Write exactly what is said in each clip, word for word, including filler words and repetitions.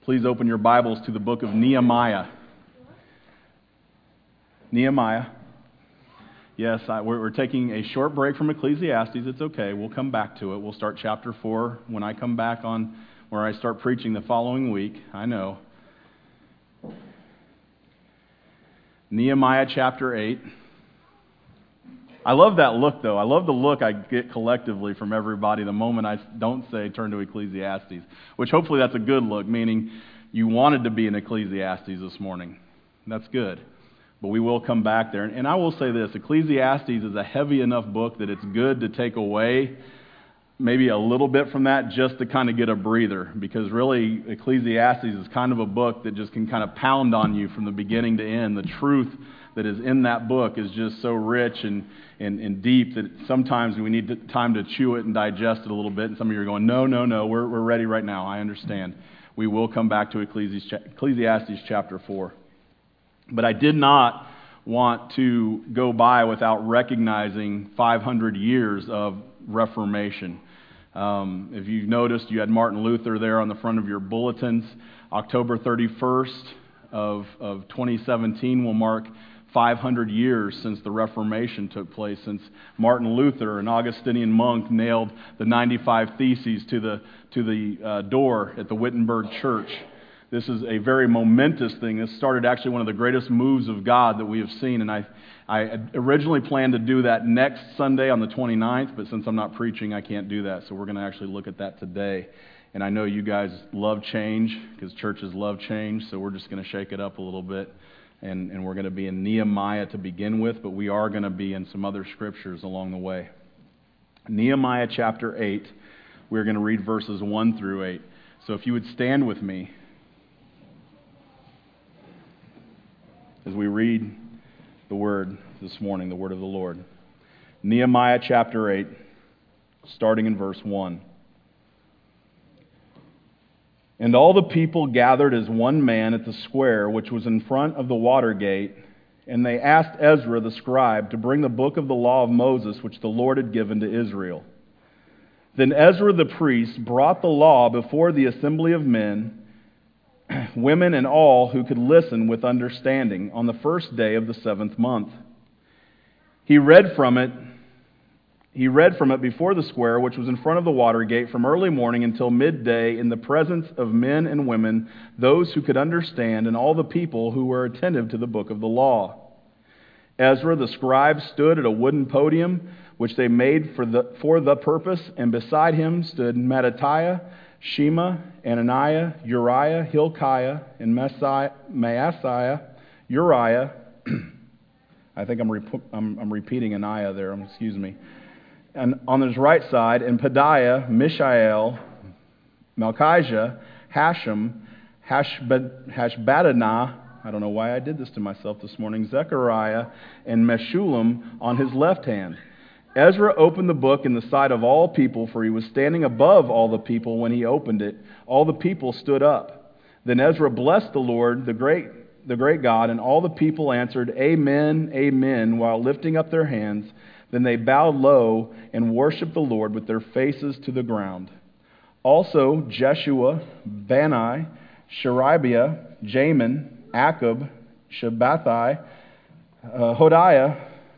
Please open your Bibles to the book of Nehemiah. Nehemiah. Yes, I, we're, we're taking a short break from Ecclesiastes. It's okay. We'll come back to it. We'll start chapter four when I come back on where I start preaching the following week. I know. Nehemiah chapter eight. I love that look, though. I love the look I get collectively from everybody the moment I don't say turn to Ecclesiastes, which hopefully that's a good look, meaning you wanted to be in Ecclesiastes this morning. That's good. But we will come back there. And I will say this, Ecclesiastes is a heavy enough book that it's good to take away maybe a little bit from that just to kind of get a breather, because really Ecclesiastes is kind of a book that just can kind of pound on you from the beginning to end. The truth that is in that book is just so rich and, and, and deep that sometimes we need to, time to chew it and digest it a little bit. And some of you are going, no, no, no, we're, we're ready right now. I understand. We will come back to Ecclesiastes, Ecclesiastes chapter four. But I did not want to go by without recognizing five hundred years of Reformation. Um, if you've noticed, you had Martin Luther there on the front of your bulletins. October thirty-first of, of twenty seventeen will mark five hundred years since the Reformation took place, since Martin Luther, an Augustinian monk, nailed the ninety-five Theses to the, to the uh, door at the Wittenberg Church. This is a very momentous thing. This started actually one of the greatest moves of God that we have seen, and I, I originally planned to do that next Sunday on the twenty-ninth, but since I'm not preaching, I can't do that, so we're going to actually look at that today. And I know you guys love change, because churches love change, so we're just going to shake it up a little bit. And, and we're going to be in Nehemiah to begin with, but we are going to be in some other scriptures along the way. Nehemiah chapter eight, we're going to read verses one through eight. So if you would stand with me as we read the word this morning, the word of the Lord. Nehemiah chapter eight, starting in verse one. And all the people gathered as one man at the square which was in front of the water gate, and they asked Ezra the scribe to bring the book of the law of Moses which the Lord had given to Israel. Then Ezra the priest brought the law before the assembly of men, women and all who could listen with understanding, on the first day of the seventh month. He read from it He read from it before the square, which was in front of the water gate, from early morning until midday, in the presence of men and women, those who could understand, and all the people who were attentive to the book of the law. Ezra the scribe stood at a wooden podium, which they made for the, for the purpose, and beside him stood Mattithiah, Shema, Ananiah, Uriah, Hilkiah, and Maaseiah, Uriah. I think I'm, rep- I'm, I'm repeating Ananiah there, excuse me. And on his right side, and Pedaiah, Mishael, Malchijah, Hashem, Hashbaddanah, I don't know why I did this to myself this morning, Zechariah, and Meshullam on his left hand. Ezra opened the book in the sight of all people, for he was standing above all the people when he opened it. All the people stood up. Then Ezra blessed the Lord, the great, the great God, and all the people answered, Amen, Amen, while lifting up their hands. Then they bowed low and worshipped the Lord with their faces to the ground. Also Jeshua, Bani, Sherebiah, Jamin, Akub, Shabbathai, uh, Hodiah,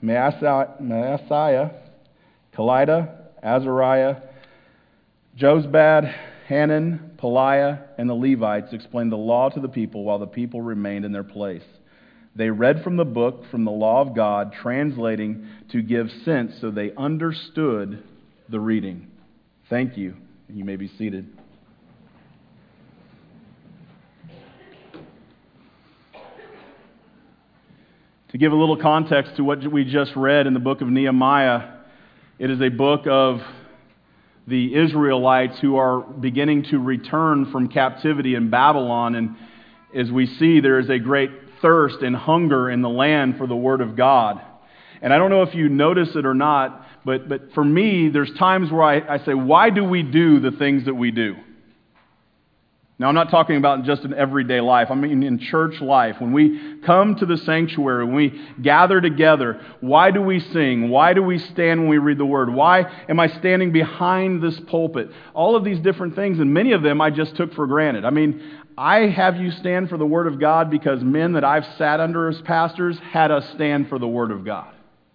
Maaseiah, Kelida, Azariah, Jozbad, Hanan, Peliah, and the Levites explained the law to the people while the people remained in their place. They read from the book, from the law of God, translating to give sense so they understood the reading. Thank you. You may be seated. To give a little context to what we just read in the book of Nehemiah, it is a book of the Israelites who are beginning to return from captivity in Babylon. And as we see, there is a great thirst and hunger in the land for the Word of God. And I don't know if you notice it or not, but, but for me, there's times where I, I say, why do we do the things that we do? Now, I'm not talking about just in everyday life. I mean in church life. When we come to the sanctuary, when we gather together, why do we sing? Why do we stand when we read the Word? Why am I standing behind this pulpit? All of these different things, and many of them I just took for granted. I mean, I have you stand for the Word of God because men that I've sat under as pastors had us stand for the Word of God.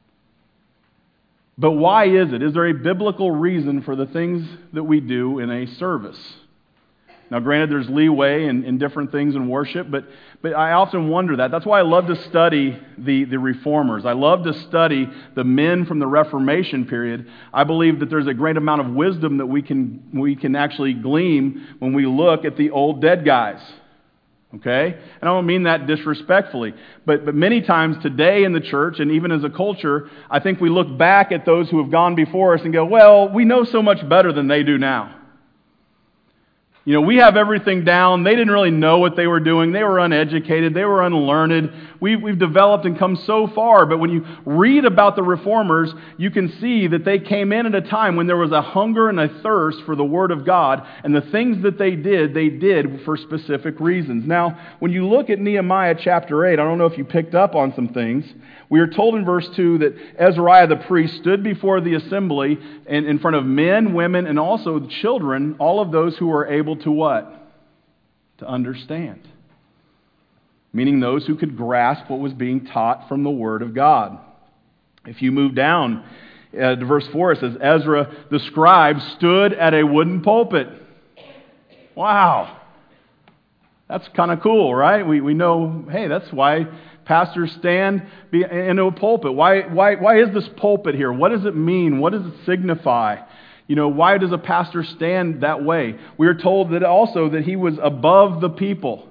But why is it? Is there a biblical reason for the things that we do in a service? Now, granted, there's leeway in, in different things in worship, but, but I often wonder that. That's why I love to study the, the Reformers. I love to study the men from the Reformation period. I believe that there's a great amount of wisdom that we can, we can actually glean when we look at the old dead guys. Okay? And I don't mean that disrespectfully, but, but many times today in the church, and even as a culture, I think we look back at those who have gone before us and go, well, we know so much better than they do now. You know, we have everything down. They didn't really know what they were doing. They were uneducated. They were unlearned. We've, we've developed and come so far. But when you read about the Reformers, you can see that they came in at a time when there was a hunger and a thirst for the Word of God. And the things that they did, they did for specific reasons. Now, when you look at Nehemiah chapter eight, I don't know if you picked up on some things. We are told in verse two that Ezariah the priest stood before the assembly in, in front of men, women, and also children, all of those who were able to what? To understand. Meaning those who could grasp what was being taught from the Word of God. If you move down uh, to verse four, it says, Ezra the scribe stood at a wooden pulpit. Wow. That's kind of cool, right? We, we know, hey, that's why pastors stand in a pulpit. Why, why, why is this pulpit here? What does it mean? What does it signify? You know, why does a pastor stand that way? We are told that also that he was above the people.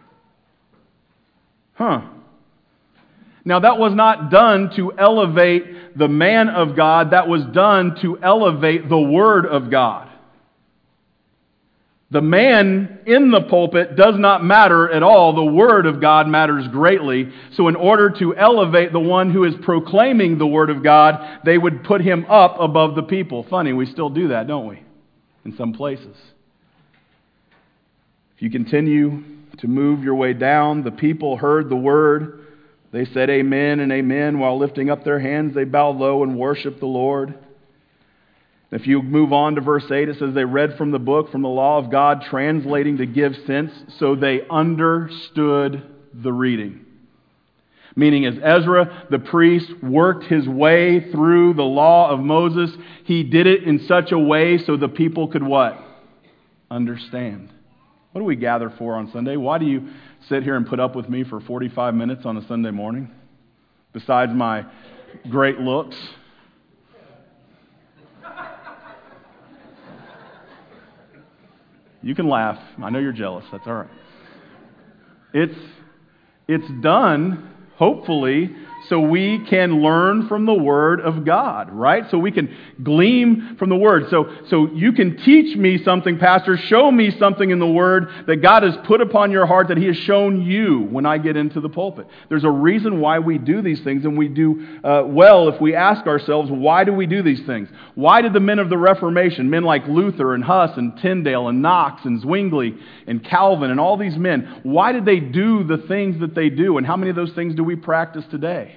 Huh. Now, that was not done to elevate the man of God. That was done to elevate the Word of God. The man in the pulpit does not matter at all. The Word of God matters greatly. So in order to elevate the one who is proclaiming the Word of God, they would put him up above the people. Funny, we still do that, don't we? In some places. If you continue to move your way down, the people heard the Word. They said amen and amen. While lifting up their hands, they bowed low and worshiped the Lord. If you move on to verse eight, it says they read from the book, from the law of God, translating to give sense, so they understood the reading. Meaning as Ezra, the priest, worked his way through the law of Moses, he did it in such a way so the people could what? Understand. What do we gather for on Sunday? Why do you sit here and put up with me for forty-five minutes on a Sunday morning? Besides my great looks. You can laugh. I know you're jealous. That's all right. It's, it's done, hopefully, so we can learn from the Word of God, right? So we can glean from the Word. So, so you can teach me something, Pastor, show me something in the Word that God has put upon your heart that He has shown you when I get into the pulpit. There's a reason why we do these things, and we do uh, well if we ask ourselves, why do we do these things? Why did the men of the Reformation, men like Luther and Huss and Tyndale and Knox and Zwingli and Calvin and all these men, why did they do the things that they do? And how many of those things do we practice today?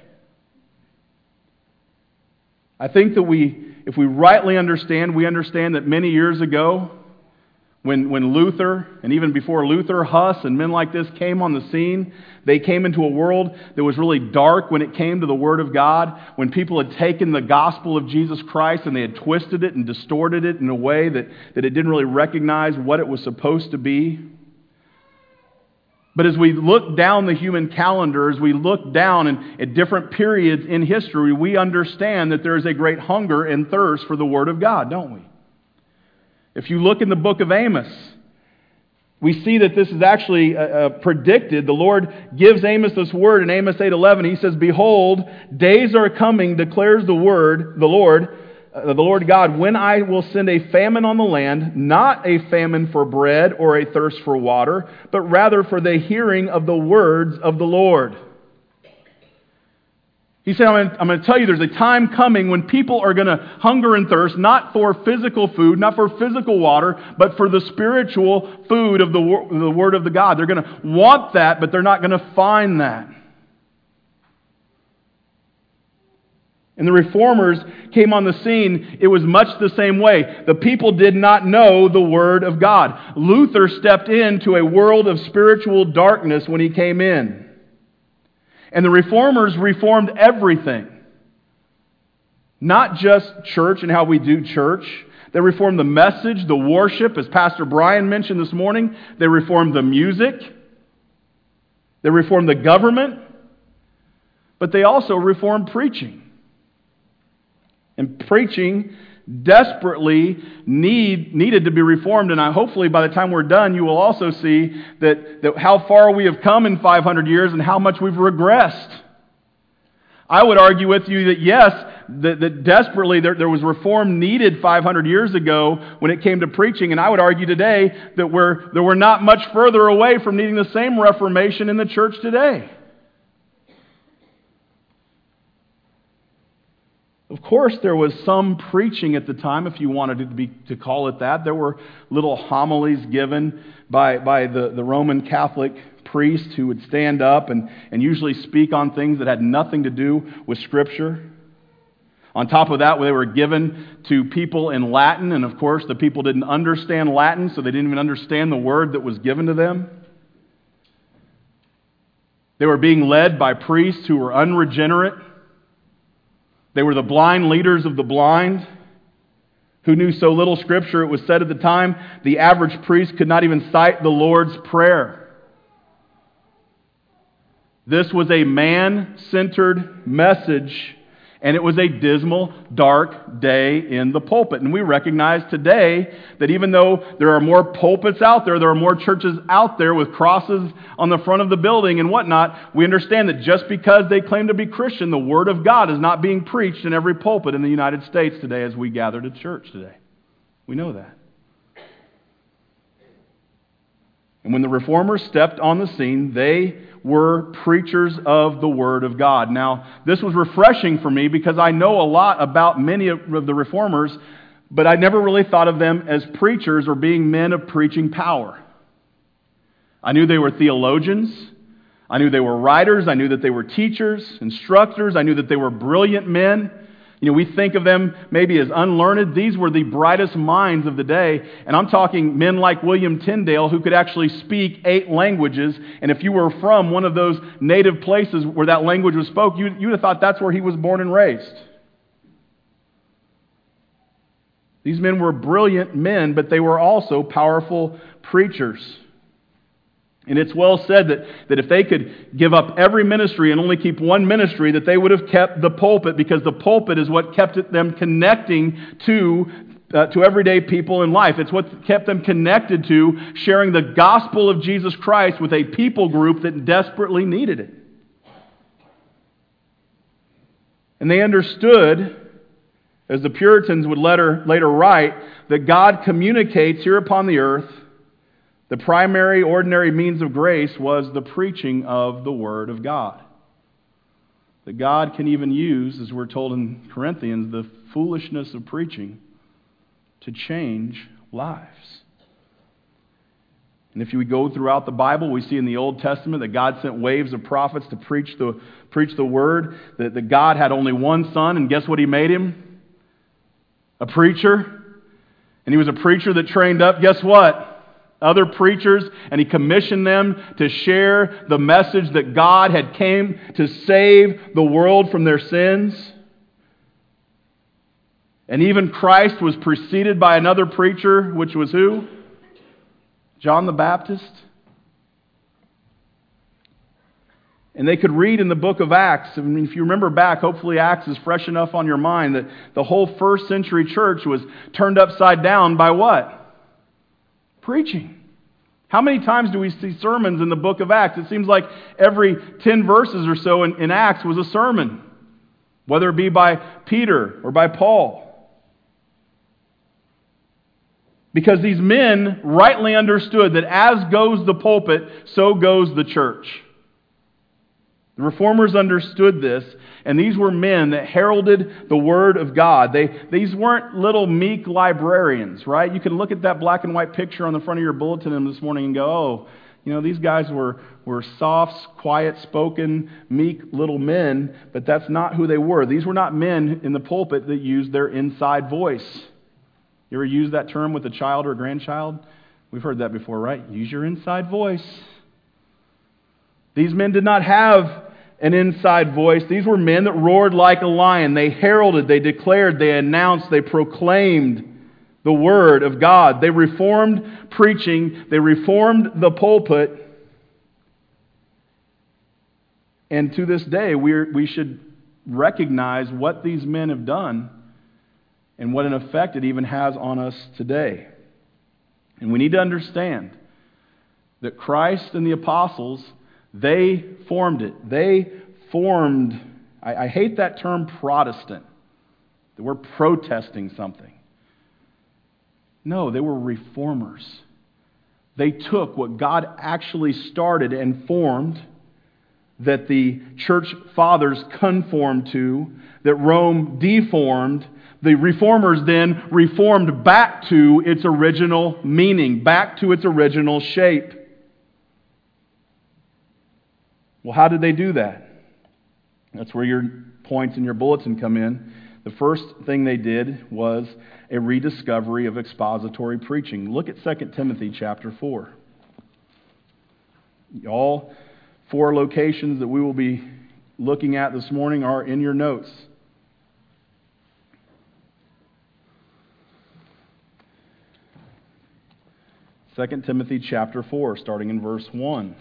I think that we, if we rightly understand, we understand that many years ago, when, when Luther, and even before Luther, Huss, and men like this came on the scene, they came into a world that was really dark when it came to the Word of God, when people had taken the gospel of Jesus Christ and they had twisted it and distorted it in a way that, that it didn't really recognize what it was supposed to be. But as we look down the human calendar, as we look down in, at different periods in history, we understand that there is a great hunger and thirst for the Word of God, don't we? If you look in the book of Amos, we see that this is actually uh, uh, predicted. The Lord gives Amos this word in Amos eight eleven. He says, "Behold, days are coming, declares the word, the Lord, Uh, the Lord God, when I will send a famine on the land, not a famine for bread or a thirst for water, but rather for the hearing of the words of the Lord." He said, I'm going, I'm going to tell you there's a time coming when people are going to hunger and thirst, not for physical food, not for physical water, but for the spiritual food of the, the Word of the God. They're going to want that, but they're not going to find that. And the Reformers came on the scene, it was much the same way. The people did not know the Word of God. Luther stepped into a world of spiritual darkness when he came in. And the Reformers reformed everything. Not just church and how we do church. They reformed the message, the worship, as Pastor Brian mentioned this morning. They reformed the music. They reformed the government. But they also reformed preaching. And preaching desperately need, needed to be reformed. And I, hopefully by the time we're done, you will also see that, that how far we have come in five hundred years and how much we've regressed. I would argue with you that yes, that, that desperately there, there was reform needed five hundred years ago when it came to preaching. And I would argue today that we're, that we're not much further away from needing the same reformation in the church today. Of course, there was some preaching at the time, if you wanted to, be, to call it that. There were little homilies given by, by the, the Roman Catholic priests who would stand up and, and usually speak on things that had nothing to do with Scripture. On top of that, they were given to people in Latin, and of course, the people didn't understand Latin, so they didn't even understand the word that was given to them. They were being led by priests who were unregenerate. They were the blind leaders of the blind who knew so little Scripture. It was said at the time, the average priest could not even cite the Lord's Prayer. This was a man-centered message, and it was a dismal, dark day in the pulpit. And we recognize today that even though there are more pulpits out there, there are more churches out there with crosses on the front of the building and whatnot, we understand that just because they claim to be Christian, the Word of God is not being preached in every pulpit in the United States today as we gather to church today. We know that. And when the Reformers stepped on the scene, they were preachers of the Word of God. Now, this was refreshing for me because I know a lot about many of the Reformers, but I never really thought of them as preachers or being men of preaching power. I knew they were theologians. I knew they were writers. I knew that they were teachers, instructors. I knew that they were brilliant men. You know, we think of them maybe as unlearned. These were the brightest minds of the day. And I'm talking men like William Tyndale who could actually speak eight languages. And if you were from one of those native places where that language was spoken, you, you'd have thought that's where he was born and raised. These men were brilliant men, but they were also powerful preachers. And it's well said that, that if they could give up every ministry and only keep one ministry, that they would have kept the pulpit, because the pulpit is what kept them connecting to, uh, to everyday people in life. It's what kept them connected to sharing the gospel of Jesus Christ with a people group that desperately needed it. And they understood, as the Puritans would later, later write, that God communicates here upon the earth. The primary, ordinary means of grace was the preaching of the Word of God. That God can even use, as we're told in Corinthians, the foolishness of preaching to change lives. And if we go throughout the Bible, we see in the Old Testament that God sent waves of prophets to preach the, preach the Word. That, that God had only one son, and guess what He made him? A preacher. And he was a preacher that trained up, guess what? Other preachers, and He commissioned them to share the message that God had came to save the world from their sins. And even Christ was preceded by another preacher, which was who? John the Baptist. And they could read in the book of Acts. I mean, if you remember back, hopefully Acts is fresh enough on your mind, that the whole first century church was turned upside down by what? Preaching. How many times do we see sermons in the book of Acts? It seems like every ten verses or so in, in Acts was a sermon, whether it be by Peter or by Paul. Because these men rightly understood that as goes the pulpit, so goes the church. The Reformers understood this, and these were men that heralded the Word of God. They, these weren't little meek librarians, right? You can look at that black and white picture on the front of your bulletin this morning and go, oh, you know, these guys were, were soft, quiet-spoken, meek little men, but that's not who they were. These were not men in the pulpit that used their inside voice. You ever use that term with a child or a grandchild? We've heard that before, right? Use your inside voice. These men did not have an inside voice. These were men that roared like a lion. They heralded, they declared, they announced, they proclaimed the Word of God. They reformed preaching. They reformed the pulpit. And to this day, we we should recognize what these men have done and what an effect it even has on us today. And we need to understand that Christ and the apostles, they formed it. They formed, I, I hate that term Protestant, that we're protesting something. No, they were reformers. They took what God actually started and formed, that the church fathers conformed to, that Rome deformed. The reformers then reformed back to its original meaning, back to its original shape. Well, how did they do that? That's where your points in your bulletin come in. The first thing they did was a rediscovery of expository preaching. Look at Second Timothy chapter four. All four locations that we will be looking at this morning are in your notes. Second Timothy chapter four, starting in verse one.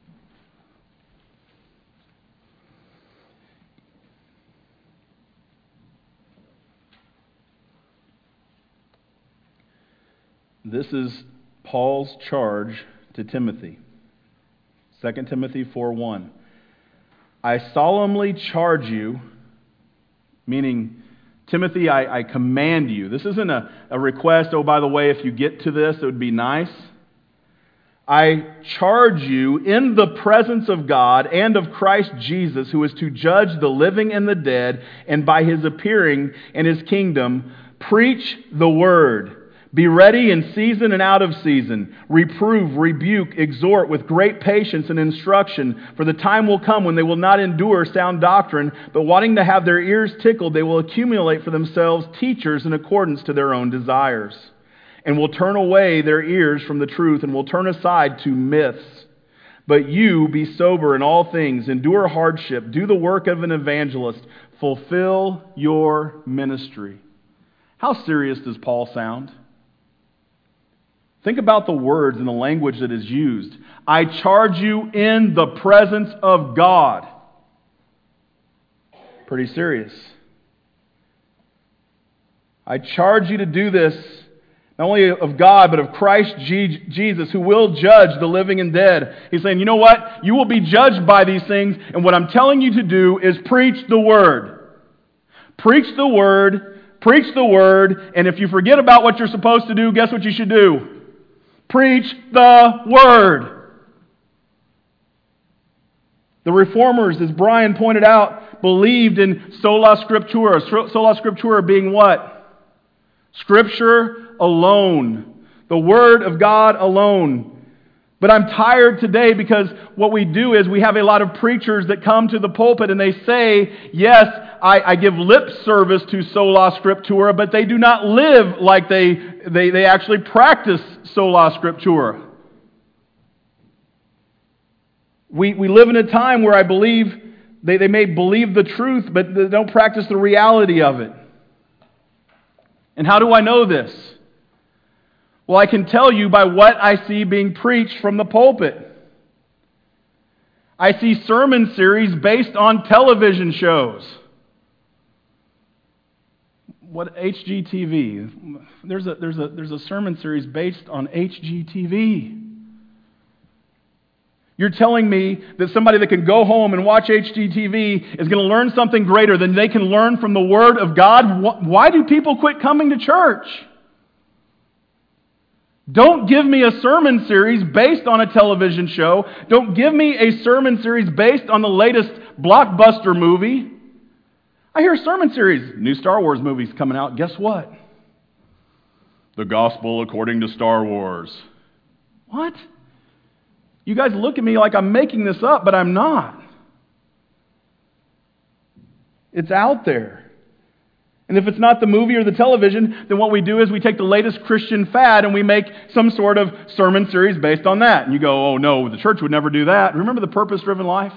This is Paul's charge to Timothy. Second Timothy four one. I solemnly charge you, meaning, Timothy, I, I command you. This isn't a, a request, oh, by the way, if you get to this, it would be nice. I charge you in the presence of God and of Christ Jesus, who is to judge the living and the dead, and by His appearing in His kingdom, preach the word. Be ready in season and out of season. Reprove, rebuke, exhort with great patience and instruction. For the time will come when they will not endure sound doctrine, but wanting to have their ears tickled, they will accumulate for themselves teachers in accordance to their own desires, and will turn away their ears from the truth, and will turn aside to myths. But you be sober in all things, endure hardship, do the work of an evangelist, fulfill your ministry. How serious does Paul sound? Think about the words and the language that is used. I charge you in the presence of God. Pretty serious. I charge you to do this, not only of God, but of Christ Jesus, who will judge the living and dead. He's saying, you know what? You will be judged by these things, and what I'm telling you to do is preach the Word. Preach the Word, preach the Word, and if you forget about what you're supposed to do, guess what you should do? Preach the Word. The Reformers, as Brian pointed out, believed in sola scriptura. Sola scriptura being what? Scripture alone. The Word of God alone. But I'm tired today because what we do is we have a lot of preachers that come to the pulpit and they say, yes, I, I give lip service to sola scriptura, but they do not live like they, they, they actually practice sola scriptura. We, we live in a time where I believe they, they may believe the truth, but they don't practice the reality of it. And how do I know this? Well, I can tell you by what I see being preached from the pulpit. I see sermon series based on television shows. What H G T V? There's a there's a there's a sermon series based on H G T V. You're telling me that somebody that can go home and watch H G T V is going to learn something greater than they can learn from the Word of God? Why do people quit coming to church? Don't give me a sermon series based on a television show. Don't give me a sermon series based on the latest blockbuster movie. I hear a sermon series, new Star Wars movies coming out. Guess what? The gospel according to Star Wars. What? You guys look at me like I'm making this up, but I'm not. It's out there. And if it's not the movie or the television, then what we do is we take the latest Christian fad and we make some sort of sermon series based on that. And you go, oh no, the church would never do that. Remember the purpose-driven life?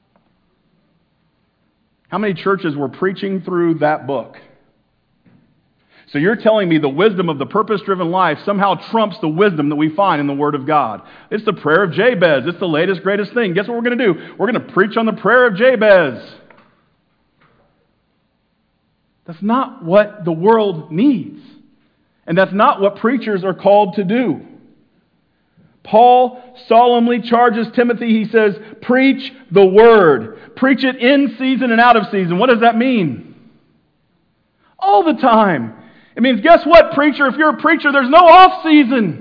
How many churches were preaching through that book? So you're telling me the wisdom of the purpose-driven life somehow trumps the wisdom that we find in the Word of God. It's the prayer of Jabez. It's the latest, greatest thing. Guess what we're going to do? We're going to preach on the prayer of Jabez. That's not what the world needs. And that's not what preachers are called to do. Paul solemnly charges Timothy, he says, preach the Word. Preach it in season and out of season. What does that mean? All the time. It means, guess what, preacher? If you're a preacher, there's no off season.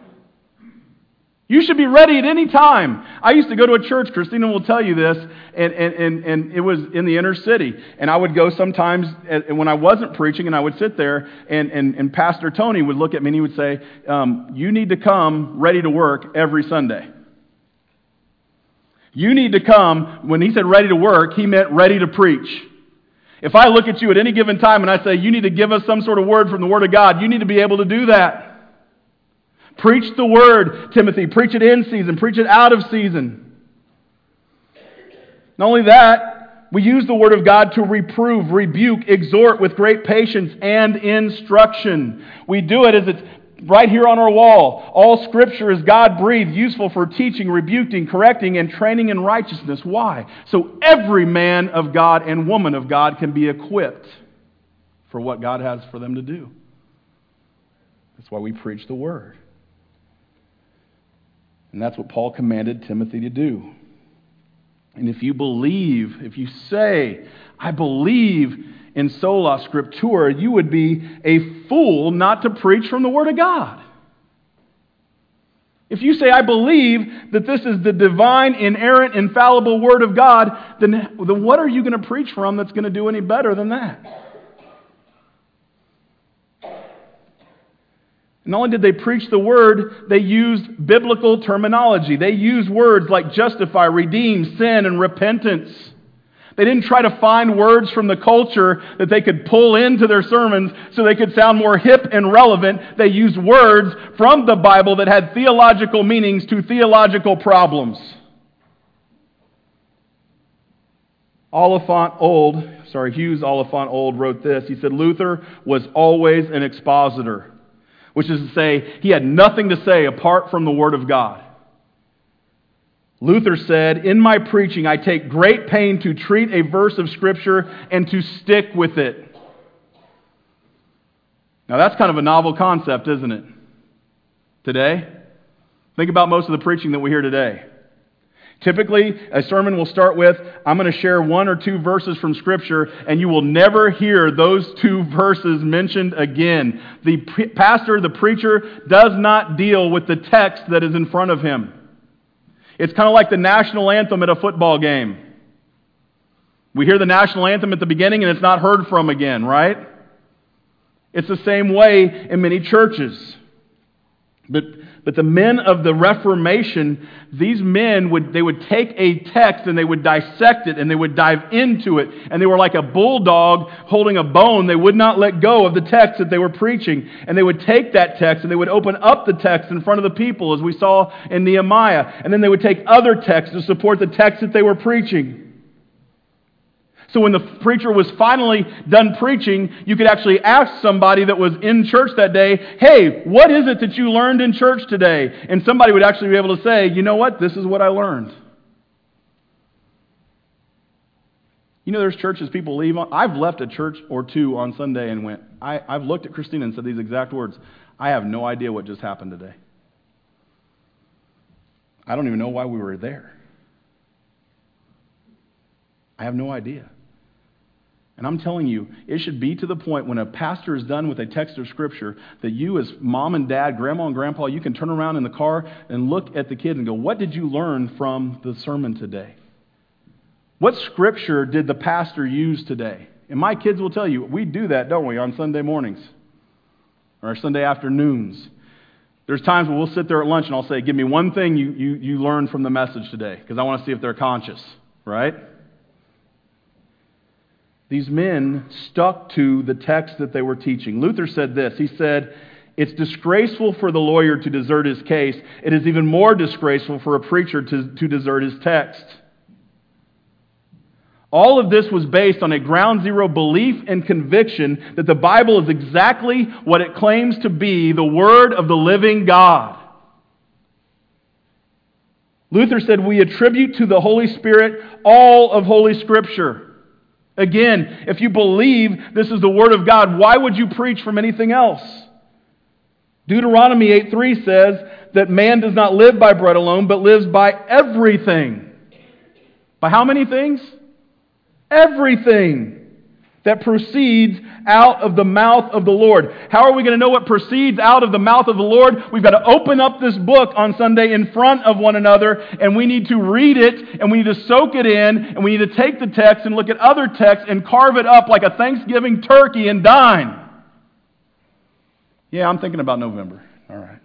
You should be ready at any time. I used to go to a church, Christina will tell you this, and, and, and, and it was in the inner city. And I would go sometimes and when I wasn't preaching, and I would sit there, and, and, and Pastor Tony would look at me and he would say, um, you need to come ready to work every Sunday. You need to come, when he said ready to work, he meant ready to preach. If I look at you at any given time and I say, you need to give us some sort of word from the Word of God, you need to be able to do that. Preach the Word, Timothy. Preach it in season. Preach it out of season. Not only that, we use the Word of God to reprove, rebuke, exhort with great patience and instruction. We do it as it's right here on our wall. All Scripture is God-breathed, useful for teaching, rebuking, correcting, and training in righteousness. Why? So every man of God and woman of God can be equipped for what God has for them to do. That's why we preach the Word. And that's what Paul commanded Timothy to do. And if you believe, if you say, I believe in sola scriptura, you would be a fool not to preach from the Word of God. If you say, I believe that this is the divine, inerrant, infallible Word of God, then, then what are you going to preach from that's going to do any better than that? Not only did they preach the Word, they used biblical terminology. They used words like justify, redeem, sin, and repentance. They didn't try to find words from the culture that they could pull into their sermons so they could sound more hip and relevant. They used words from the Bible that had theological meanings to theological problems. Oliphant Old, sorry, Hughes Oliphant Old wrote this. He said, Luther was always an expositor, which is to say, he had nothing to say apart from the Word of God. Luther said, in my preaching, I take great pain to treat a verse of Scripture and to stick with it. Now that's kind of a novel concept, isn't it? Today? Think about most of the preaching that we hear today. Typically, a sermon will start with, I'm going to share one or two verses from Scripture, and you will never hear those two verses mentioned again. The pre- pastor, the preacher, does not deal with the text that is in front of him. It's kind of like the national anthem at a football game. We hear the national anthem at the beginning, and it's not heard from again, right? It's the same way in many churches. But But the men of the Reformation, these men would they would take a text and they would dissect it and they would dive into it. And they were like a bulldog holding a bone. They would not let go of the text that they were preaching. And they would take that text and they would open up the text in front of the people, as we saw in Nehemiah. And then they would take other texts to support the text that they were preaching. So when the preacher was finally done preaching, you could actually ask somebody that was in church that day, hey, what is it that you learned in church today? And somebody would actually be able to say, you know what, this is what I learned. You know, there's churches people leave on. I've left a church or two on Sunday and went, I, I've looked at Christina and said these exact words, I have no idea what just happened today. I don't even know why we were there. I have no idea. And I'm telling you, it should be to the point when a pastor is done with a text of Scripture that you as mom and dad, grandma and grandpa, you can turn around in the car and look at the kid and go, what did you learn from the sermon today? What Scripture did the pastor use today? And my kids will tell you, we do that, don't we, on Sunday mornings or Sunday afternoons. There's times when we'll sit there at lunch and I'll say, give me one thing you, you, you learned from the message today, because I want to see if they're conscious, right? These men stuck to the text that they were teaching. Luther said this. He said, it's disgraceful for the lawyer to desert his case. It is even more disgraceful for a preacher to, to desert his text. All of this was based on a ground zero belief and conviction that the Bible is exactly what it claims to be, the Word of the living God. Luther said, we attribute to the Holy Spirit all of Holy Scripture. Again, if you believe this is the Word of God, why would you preach from anything else? Deuteronomy eight three says that man does not live by bread alone, but lives by everything. By how many things? Everything that proceeds out of the mouth of the Lord. How are we going to know what proceeds out of the mouth of the Lord? We've got to open up this book on Sunday in front of one another, and we need to read it, and we need to soak it in, and we need to take the text and look at other texts and carve it up like a Thanksgiving turkey and dine. Yeah, I'm thinking about November. All right.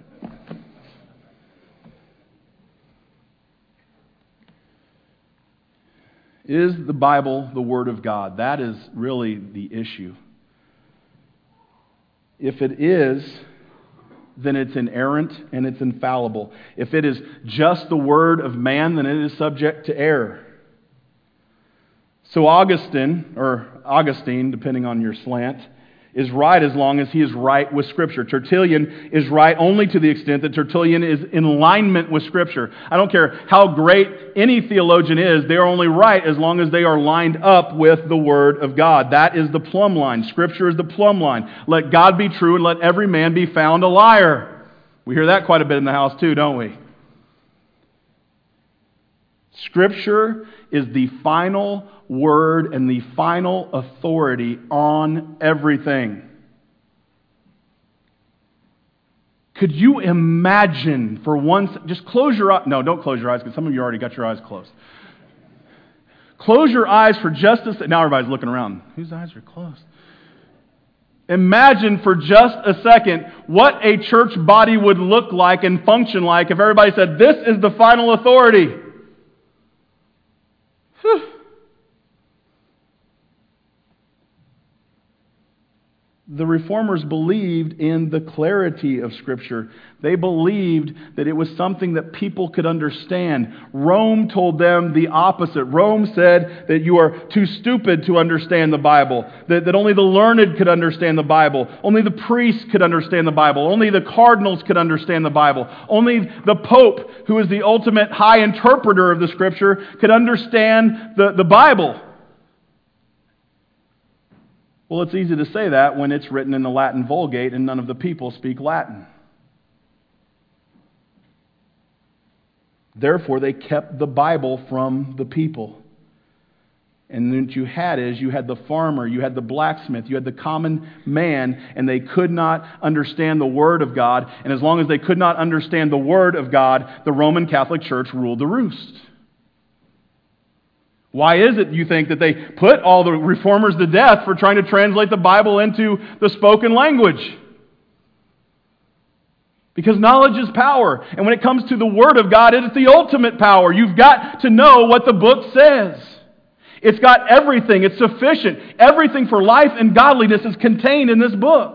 Is the Bible the Word of God? That is really the issue. If it is, then it's inerrant and it's infallible. If it is just the word of man, then it is subject to error. So Augustine, or Augustine, depending on your slant, is right as long as he is right with Scripture. Tertullian is right only to the extent that Tertullian is in alignment with Scripture. I don't care how great any theologian is, they are only right as long as they are lined up with the Word of God. That is the plumb line. Scripture is the plumb line. Let God be true and let every man be found a liar. We hear that quite a bit in the house too, don't we? Scripture is the final word and the final authority on everything. Could you imagine for once, just close your eyes. No, don't close your eyes because some of you already got your eyes closed. Close your eyes for just a second. Now everybody's looking around. Whose eyes are closed? Imagine for just a second what a church body would look like and function like if everybody said, this is the final authority. Whew. The Reformers believed in the clarity of Scripture. They believed that it was something that people could understand. Rome told them the opposite. Rome said that you are too stupid to understand the Bible, that, that only the learned could understand the Bible, only the priests could understand the Bible, only the cardinals could understand the Bible, only the Pope, who is the ultimate high interpreter of the Scripture, could understand the, the Bible. Well, it's easy to say that when it's written in the Latin Vulgate and none of the people speak Latin. Therefore, they kept the Bible from the people. And what you had is, you had the farmer, you had the blacksmith, you had the common man, and they could not understand the Word of God. And as long as they could not understand the Word of God, the Roman Catholic Church ruled the roost. Why is it, you think, that they put all the reformers to death for trying to translate the Bible into the spoken language? Because knowledge is power. And when it comes to the Word of God, it is the ultimate power. You've got to know what the book says. It's got everything. It's sufficient. Everything for life and godliness is contained in this book.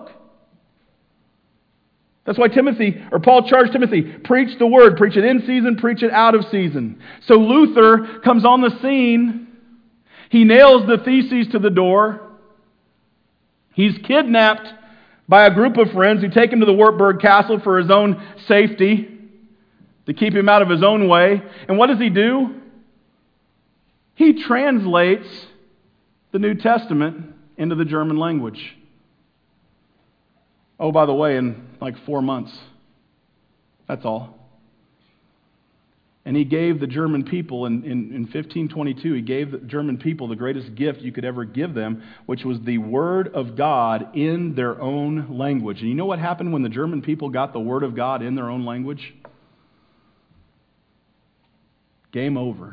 That's why Timothy, or Paul charged Timothy, preach the Word. Preach it in season, preach it out of season. So Luther comes on the scene. He nails the theses to the door. He's kidnapped by a group of friends who take him to the Wartburg Castle for his own safety, to keep him out of his own way. And what does he do? He translates the New Testament into the German language. Oh, by the way, in like four months. That's all. And he gave the German people, in, in, in fifteen twenty-two, he gave the German people the greatest gift you could ever give them, which was the Word of God in their own language. And you know what happened when the German people got the Word of God in their own language? Game over.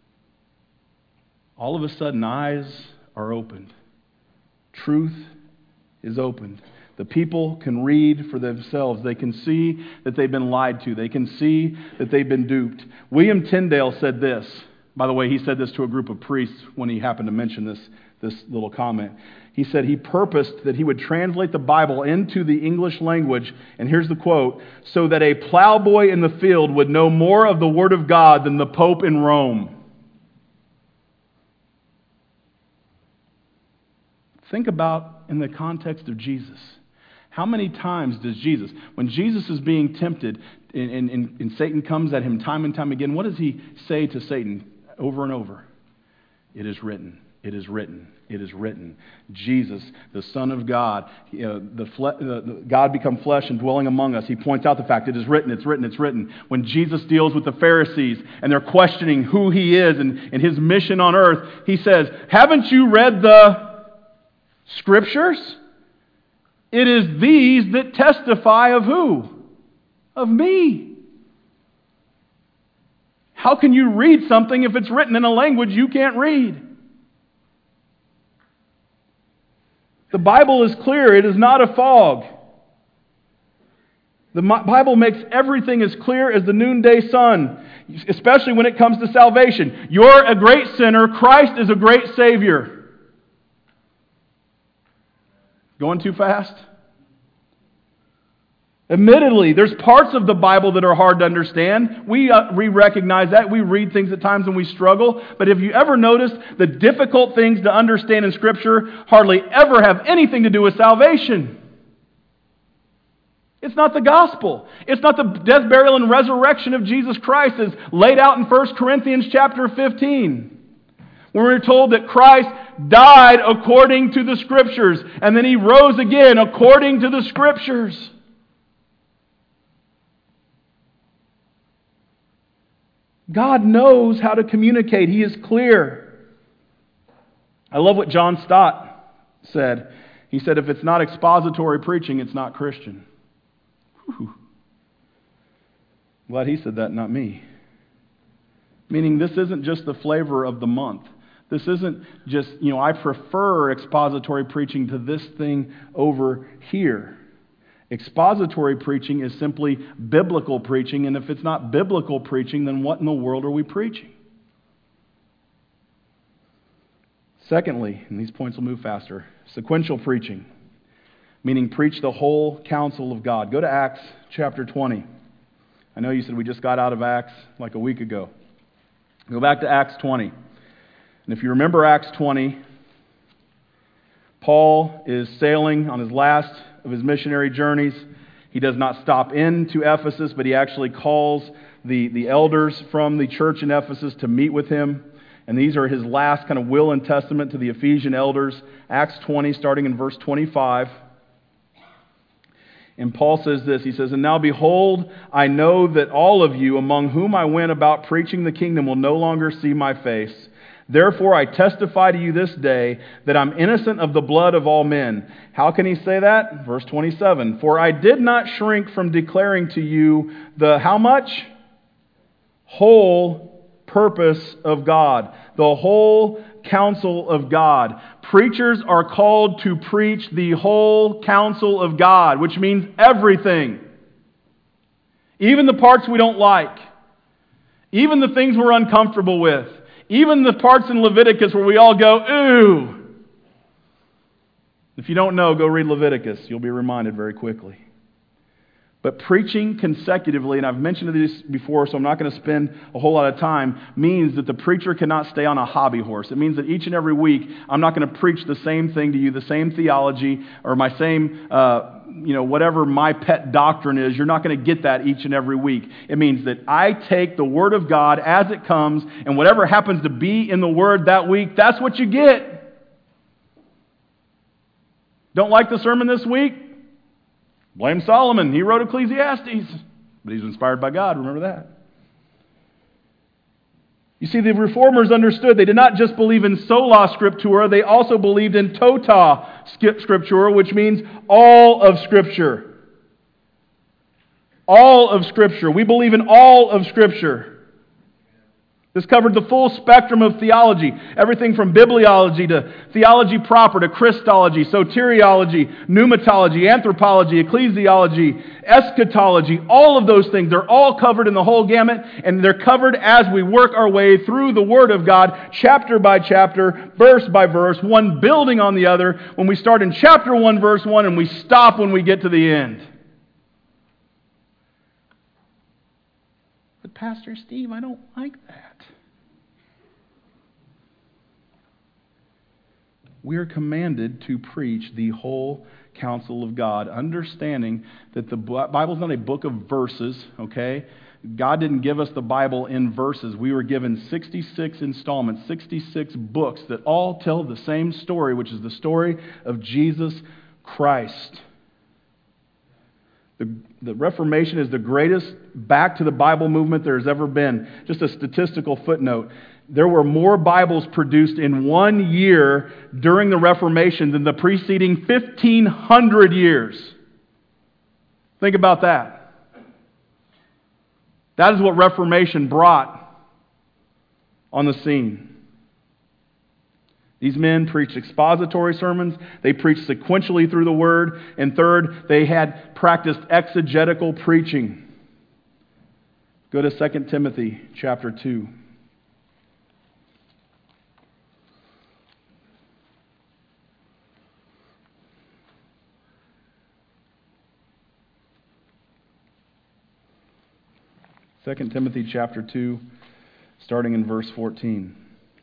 All of a sudden, eyes are opened. Truth is opened. The people can read for themselves. They can see that they've been lied to. They can see that they've been duped. William Tyndale said this. By the way, he said this to a group of priests when he happened to mention this, this little comment. He said he purposed that he would translate the Bible into the English language, and here's the quote, so that a plowboy in the field would know more of the Word of God than the Pope in Rome. Think about in the context of Jesus. How many times does Jesus, when Jesus is being tempted and, and, and Satan comes at him time and time again, what does he say to Satan over and over? It is written, it is written, it is written. Jesus, the Son of God, you know, the, fle- the, the God become flesh and dwelling among us. He points out the fact, it is written, it's written, it's written. When Jesus deals with the Pharisees and they're questioning who he is and, and his mission on earth, he says, haven't you read the Scriptures? It is these that testify of who? Of me. How can you read something if it's written in a language you can't read? The Bible is clear. It is not a fog. The Bible makes everything as clear as the noonday sun, especially when it comes to salvation. You're a great sinner. Christ is a great Savior. Going too fast? Admittedly, there's parts of the Bible that are hard to understand. We, uh, we recognize that. We read things at times and we struggle. But have you ever noticed the difficult things to understand in Scripture hardly ever have anything to do with salvation? It's not the gospel. It's not the death, burial, and resurrection of Jesus Christ as laid out in First Corinthians chapter fifteen. When we're told that Christ died according to the Scriptures, and then He rose again according to the Scriptures. God knows how to communicate. He is clear. I love what John Stott said. He said, if it's not expository preaching, it's not Christian. Whew. Glad he said that, not me. Meaning this isn't just the flavor of the month. This isn't just, you know, I prefer expository preaching to this thing over here. Expository preaching is simply biblical preaching, and if it's not biblical preaching, then what in the world are we preaching? Secondly, and these points will move faster, sequential preaching, meaning preach the whole counsel of God. Go to Acts chapter twenty. I know you said we just got out of Acts like a week ago. Go back to Acts twenty. And if you remember Acts twenty, Paul is sailing on his last of his missionary journeys. He does not stop into Ephesus, but he actually calls the, the elders from the church in Ephesus to meet with him. And these are his last kind of will and testament to the Ephesian elders. Acts twenty, starting in verse twenty-five. And Paul says this, he says, and now behold, I know that all of you among whom I went about preaching the kingdom will no longer see my face. Therefore I testify to you this day that I'm innocent of the blood of all men. How can he say that? Verse twenty-seven. For I did not shrink from declaring to you the how much? Whole purpose of God. The whole counsel of God. Preachers are called to preach the whole counsel of God, which means everything. Even the parts we don't like. Even the things we're uncomfortable with. Even the parts in Leviticus where we all go, ooh. If you don't know, go read Leviticus. You'll be reminded very quickly. But preaching consecutively, and I've mentioned this before, so I'm not going to spend a whole lot of time, means that the preacher cannot stay on a hobby horse. It means that each and every week, I'm not going to preach the same thing to you, the same theology, or my same, uh, you know, whatever my pet doctrine is. You're not going to get that each and every week. It means that I take the Word of God as it comes, and whatever happens to be in the Word that week, that's what you get. Don't like the sermon this week? Blame Solomon. He wrote Ecclesiastes. But he's inspired by God. Remember that. You see, the Reformers understood they did not just believe in sola scriptura, they also believed in tota scriptura, which means all of Scripture. All of Scripture. We believe in all of Scripture. This covered the full spectrum of theology, everything from bibliology to theology proper to Christology, soteriology, pneumatology, anthropology, ecclesiology, eschatology, all of those things. They're all covered in the whole gamut, and they're covered as we work our way through the Word of God, chapter by chapter, verse by verse, one building on the other, when we start in chapter one, verse one, and we stop when we get to the end. But Pastor Steve, I don't like that. We are commanded to preach the whole counsel of God, understanding that the Bible is not a book of verses, okay? God didn't give us the Bible in verses. We were given sixty-six installments, sixty-six books that all tell the same story, which is the story of Jesus Christ. The, the Reformation is the greatest back to the Bible movement there has ever been. Just a statistical footnote. There were more Bibles produced in one year during the Reformation than the preceding fifteen hundred years. Think about that. That is what Reformation brought on the scene. These men preached expository sermons. They preached sequentially through the Word. And third, they had practiced exegetical preaching. Go to Second Timothy chapter two. Second Timothy chapter two, starting in verse fourteen.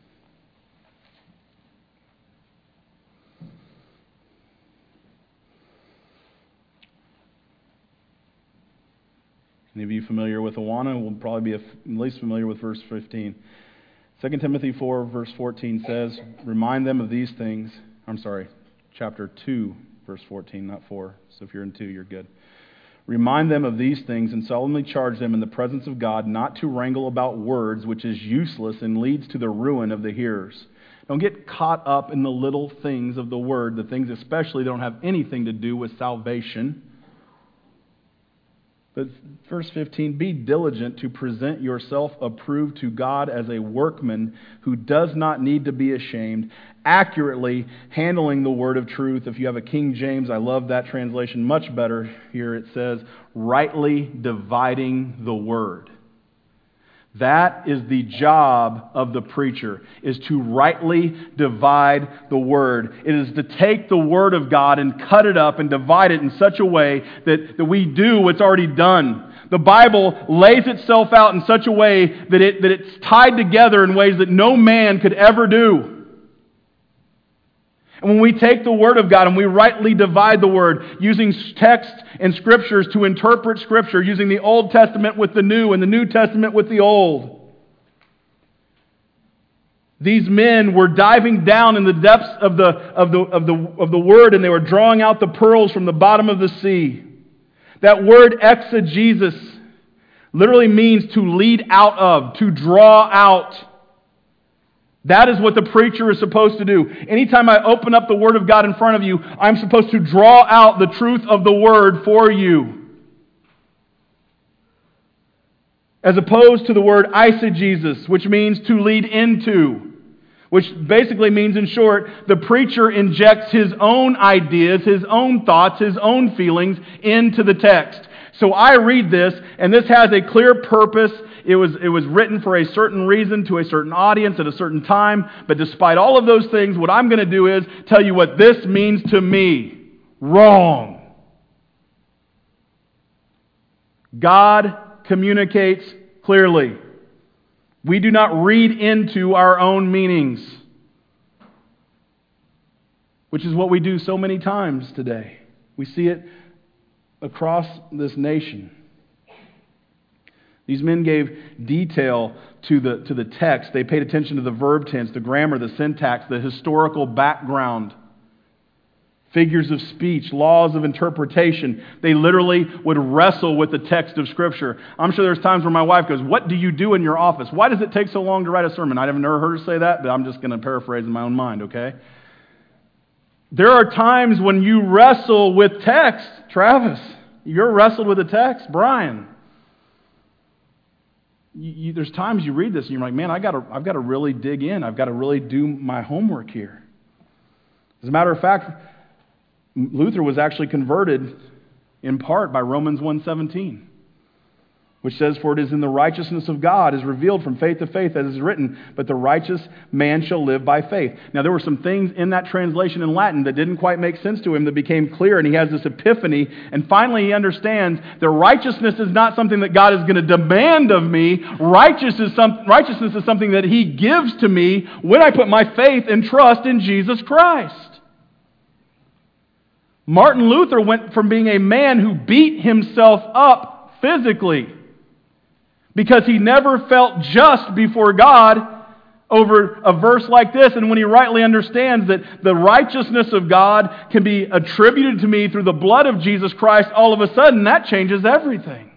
Any of you familiar with Awana will probably be at least familiar with verse fifteen. Second Timothy four, verse fourteen says, "Remind them of these things." I'm sorry, chapter two, verse fourteen, not four. So if you're in two, you're good. "Remind them of these things and solemnly charge them in the presence of God not to wrangle about words, which is useless and leads to the ruin of the hearers." Don't get caught up in the little things of the Word, the things especially that don't have anything to do with salvation. But verse fifteen, "Be diligent to present yourself approved to God as a workman who does not need to be ashamed, accurately handling the word of truth." If you have a King James, I love that translation much better. Here it says, "rightly dividing the word." That is the job of the preacher, is to rightly divide the Word. It is to take the Word of God and cut it up and divide it in such a way that, that we do what's already done. The Bible lays itself out in such a way that, it, that it's tied together in ways that no man could ever do. And when we take the Word of God and we rightly divide the Word, using text and Scriptures to interpret Scripture, using the Old Testament with the New and the New Testament with the Old, these men were diving down in the depths of the, of the, of the, of the Word, and they were drawing out the pearls from the bottom of the sea. That word exegesis literally means to lead out of, to draw out. That is what the preacher is supposed to do. Anytime I open up the Word of God in front of you, I'm supposed to draw out the truth of the Word for you. As opposed to the word eisegesis, which means to lead into. Which basically means, in short, the preacher injects his own ideas, his own thoughts, his own feelings into the text. So I read this, and this has a clear purpose. It was, it was written for a certain reason, to a certain audience, at a certain time. But despite all of those things, what I'm going to do is tell you what this means to me. Wrong. God communicates clearly. We do not read into our own meanings, which is what we do so many times today. We see it across this nation. These men gave detail to the, to the text. They paid attention to the verb tense, the grammar, the syntax, the historical background. figures of speech, laws of interpretation. They literally would wrestle with the text of Scripture. I'm sure there's times where my wife goes, "What do you do in your office? Why does it take so long to write a sermon?" I've never heard her say that, but I'm just going to paraphrase in my own mind, okay? There are times when you wrestle with text. Travis, you're wrestled with a text. Brian, you, you, there's times you read this and you're like, man, I gotta, I've got to really dig in. I've got to really do my homework here. As a matter of fact, Luther was actually converted in part by Romans one seventeen, which says, "For it is in the righteousness of God is revealed from faith to faith, as is written, but the righteous man shall live by faith." Now, there were some things in that translation in Latin that didn't quite make sense to him that became clear, and he has this epiphany, and finally he understands that righteousness is not something that God is going to demand of me. Righteous is some, righteousness is something that He gives to me when I put my faith and trust in Jesus Christ. Martin Luther went from being a man who beat himself up physically because he never felt just before God over a verse like this. And when he rightly understands that the righteousness of God can be attributed to me through the blood of Jesus Christ, all of a sudden that changes everything.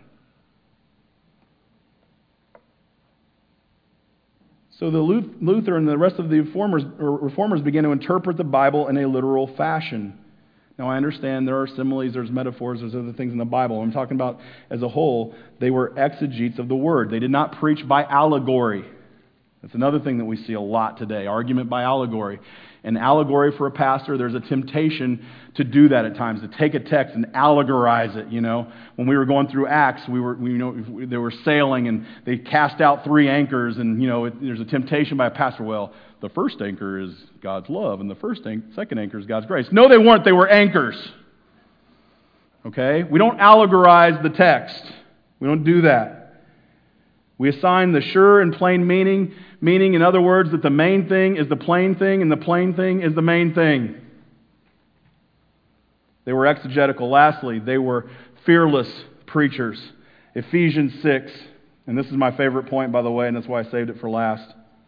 So the Luther and the rest of the reformers, reformers began to interpret the Bible in a literal fashion. Now, I understand there are similes, there's metaphors, there's other things in the Bible. I'm talking about as a whole, they were exegetes of the Word. They did not preach by allegory. That's another thing that we see a lot today, argument by allegory. An allegory for a pastor, there's a temptation to do that at times, to take a text and allegorize it, you know. When we were going through Acts, we were, we, you know, they were sailing and they cast out three anchors, and, you know, it, there's a temptation by a pastor, well, the first anchor is God's love, and the first anchor, second anchor is God's grace. No, they weren't. They were anchors. Okay? We don't allegorize the text. We don't do that. We assign the sure and plain meaning, meaning, in other words, that the main thing is the plain thing, and the plain thing is the main thing. They were exegetical. Lastly, they were fearless preachers. Ephesians six, and this is my favorite point, by the way, and that's why I saved it for last.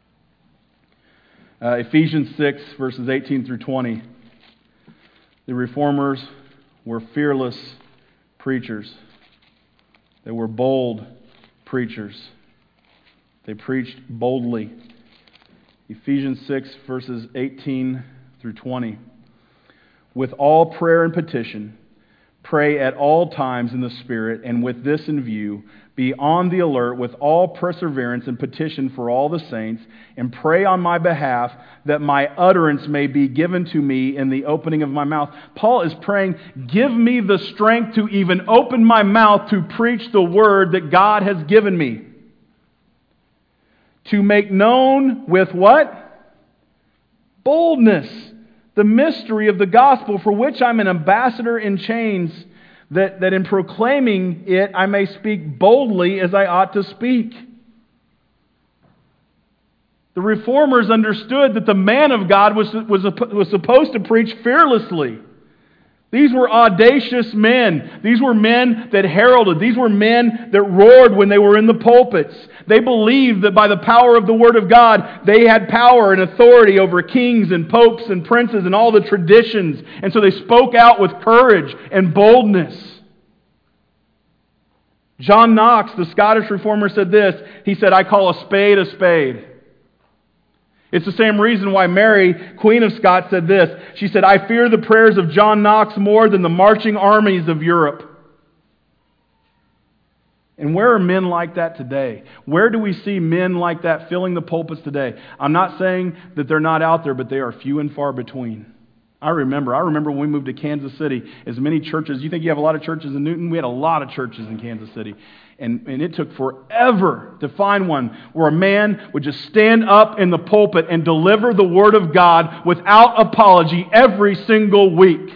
Uh, Ephesians six, verses eighteen through twenty. The reformers were fearless preachers. They were bold preachers. They preached boldly. Ephesians six, verses eighteen through twenty. With all prayer and petition, pray at all times in the Spirit, and with this in view, be on the alert with all perseverance and petition for all the saints, and pray on my behalf that my utterance may be given to me in the opening of my mouth. Paul is praying, give me the strength to even open my mouth to preach the word that God has given me. To make known with what? Boldness. The mystery of the gospel, for which I'm an ambassador in chains, that, that in proclaiming it I may speak boldly as I ought to speak. The reformers understood that the man of God was, was, was supposed to preach fearlessly. These were audacious men. These were men that heralded. These were men that roared when they were in the pulpits. They believed that by the power of the Word of God, they had power and authority over kings and popes and princes and all the traditions. And so they spoke out with courage and boldness. John Knox, the Scottish reformer, said this. He said, I call a spade a spade. It's the same reason why Mary, Queen of Scots, said this. She said, I fear the prayers of John Knox more than the marching armies of Europe. And where are men like that today? Where do we see men like that filling the pulpits today? I'm not saying that they're not out there, but they are few and far between. I remember. I remember when we moved to Kansas City, as many churches. You think you have a lot of churches in Newton? We had a lot of churches in Kansas City. And, and it took forever to find one where a man would just stand up in the pulpit and deliver the Word of God without apology every single week.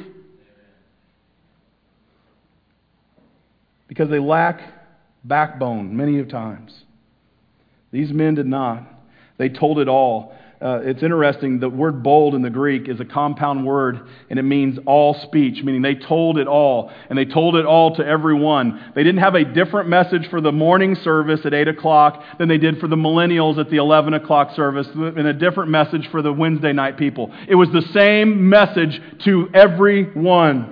Because they lack backbone many of times. These men did not. They told it all. Uh, it's interesting, the word bold in the Greek is a compound word, and it means all speech, meaning they told it all, and they told it all to everyone. They didn't have a different message for the morning service at eight o'clock than they did for the millennials at the eleven o'clock service, and a different message for the Wednesday night people. It was the same message to everyone.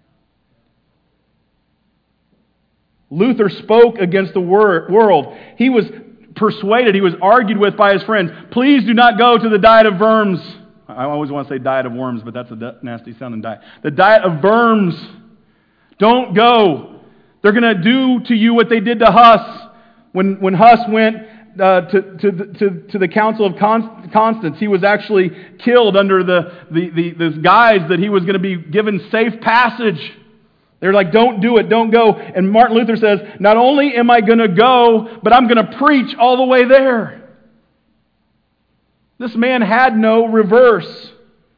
Luther spoke against the wor- world. He was persuaded, he was argued with by his friends. Please do not go to the diet of Worms. I always want to say diet of worms, but that's a nasty sounding diet. The diet of Worms. Don't go. They're going to do to you what they did to Huss. When, when Huss went uh, to, to, to, to the Council of Constance, he was actually killed under the, the, the, the guise that he was going to be given safe passage. They're like, don't do it, don't go. And Martin Luther says, not only am I going to go, but I'm going to preach all the way there. This man had no reverse.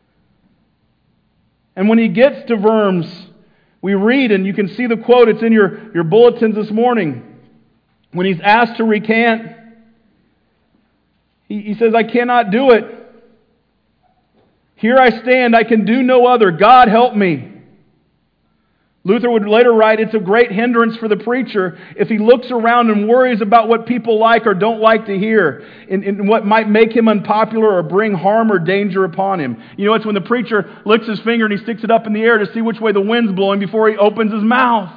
And when he gets to Worms, we read, and you can see the quote, it's in your, your bulletins this morning. When he's asked to recant, he, he says, I cannot do it. Here I stand, I can do no other. God help me. Luther would later write, it's a great hindrance for the preacher if he looks around and worries about what people like or don't like to hear, and, and what might make him unpopular or bring harm or danger upon him. You know, it's when the preacher licks his finger and he sticks it up in the air to see which way the wind's blowing before he opens his mouth.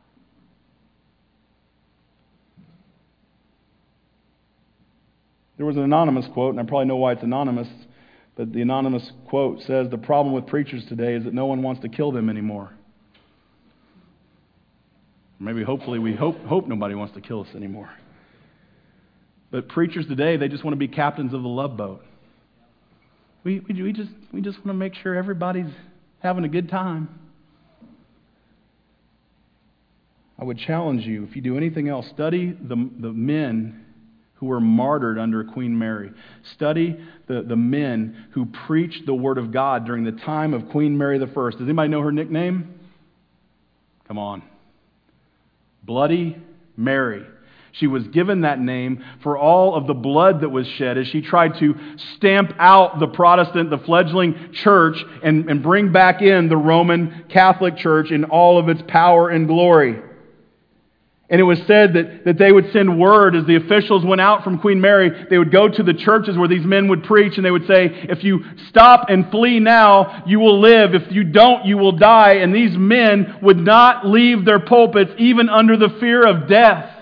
There was an anonymous quote, and I probably know why it's anonymous, but the anonymous quote says, the problem with preachers today is that no one wants to kill them anymore. Maybe, hopefully, we hope hope nobody wants to kill us anymore. But preachers today, they just want to be captains of the love boat. We, we, we, just, we just want to make sure everybody's having a good time. I would challenge you, if you do anything else, study the, the men who were martyred under Queen Mary. Study the, the men who preached the Word of God during the time of Queen Mary the First. Does anybody know her nickname? Come on. Bloody Mary. She was given that name for all of the blood that was shed as she tried to stamp out the Protestant, the fledgling church, and, and bring back in the Roman Catholic Church in all of its power and glory. And it was said that, that they would send word as the officials went out from Queen Mary. They would go to the churches where these men would preach, and they would say, if you stop and flee now, you will live. If you don't, you will die. And these men would not leave their pulpits even under the fear of death.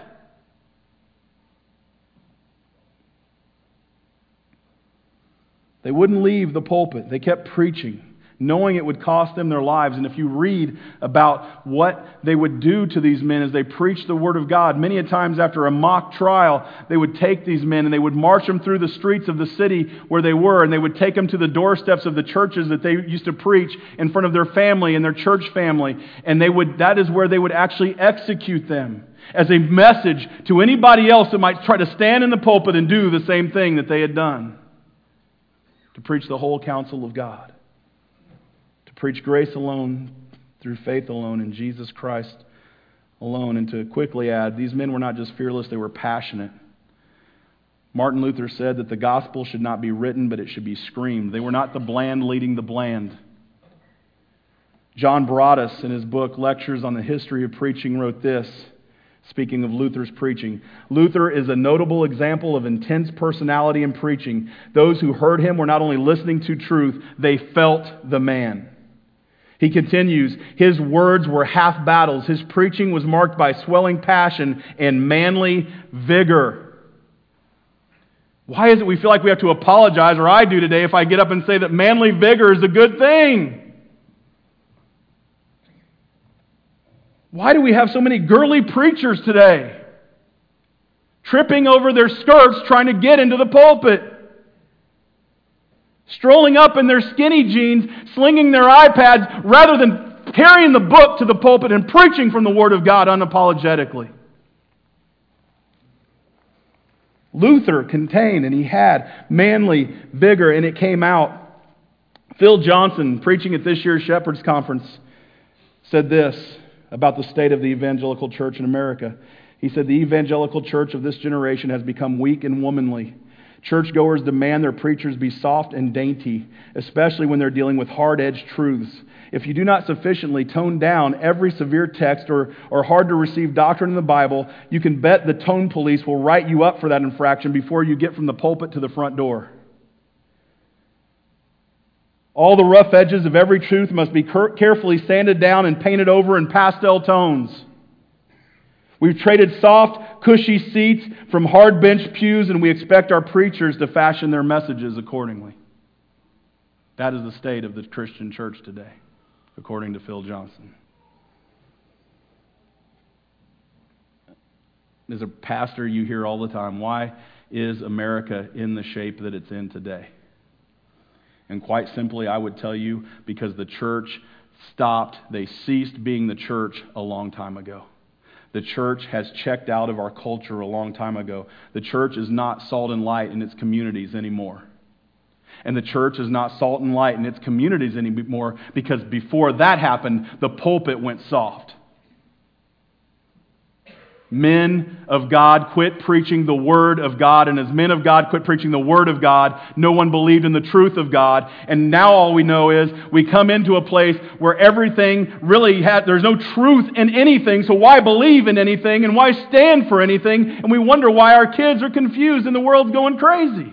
They wouldn't leave the pulpit. They kept preaching, knowing it would cost them their lives. And if you read about what they would do to these men as they preached the Word of God, many a times after a mock trial, they would take these men and they would march them through the streets of the city where they were, and they would take them to the doorsteps of the churches that they used to preach in front of their family and their church family. And they would that is where they would actually execute them as a message to anybody else that might try to stand in the pulpit and do the same thing that they had done. To preach the whole counsel of God. Preach grace alone, through faith alone, in Jesus Christ alone. And to quickly add, these men were not just fearless, they were passionate. Martin Luther said that the gospel should not be written, but it should be screamed. They were not the bland leading the bland. John Broadus, in his book Lectures on the History of Preaching, wrote this, speaking of Luther's preaching. Luther is a notable example of intense personality in preaching. Those who heard him were not only listening to truth, they felt the man. He continues, his words were half battles. His preaching was marked by swelling passion and manly vigor. Why is it we feel like we have to apologize, or I do today, if I get up and say that manly vigor is a good thing? Why do we have so many girly preachers today? Tripping over their skirts trying to get into the pulpit. Strolling up in their skinny jeans, slinging their iPads, rather than carrying the book to the pulpit and preaching from the Word of God unapologetically. Luther contained, and he had manly vigor, and it came out. Phil Johnson, preaching at this year's Shepherd's Conference, said this about the state of the evangelical church in America. He said, the evangelical church of this generation has become weak and womanly. Churchgoers demand their preachers be soft and dainty, especially when they're dealing with hard-edged truths. If you do not sufficiently tone down every severe text or, or hard-to-receive doctrine in the Bible, you can bet the tone police will write you up for that infraction before you get from the pulpit to the front door. All the rough edges of every truth must be carefully sanded down and painted over in pastel tones. We've traded soft, cushy seats from hard bench pews, and we expect our preachers to fashion their messages accordingly. That is the state of the Christian church today, according to Phil Johnson. As a pastor, you hear all the time, why is America in the shape that it's in today? And quite simply, I would tell you, because the church stopped, they ceased being the church a long time ago. The church has checked out of our culture a long time ago. The church is not salt and light in its communities anymore. And the church is not salt and light in its communities anymore because before that happened, the pulpit went soft. Men of God quit preaching the Word of God, and as men of God quit preaching the Word of God, no one believed in the truth of God. And now all we know is we come into a place where everything really has, there's no truth in anything, so why believe in anything and why stand for anything? And we wonder why our kids are confused and the world's going crazy.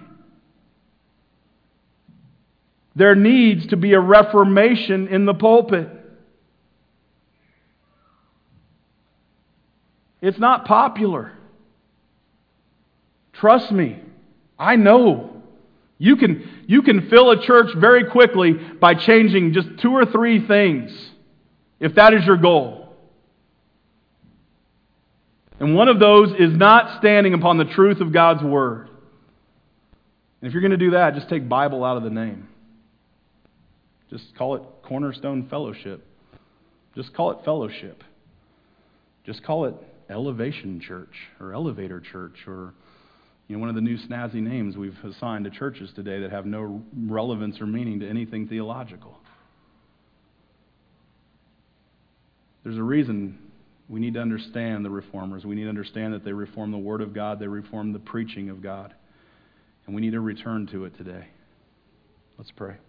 There needs to be a reformation in the pulpit. It's not popular. Trust me. I know. You can, you can fill a church very quickly by changing just two or three things, if that is your goal. And one of those is not standing upon the truth of God's Word. And if you're going to do that, just take Bible out of the name. Just call it Cornerstone Fellowship. Just call it fellowship. Just call it Elevation Church or Elevator Church or you know one of the new snazzy names we've assigned to churches today that have no relevance or meaning to anything theological. There's a reason we need to understand the reformers. We need to understand that they reform the Word of God, they reform the preaching of God, and we need to return to it today. Let's pray.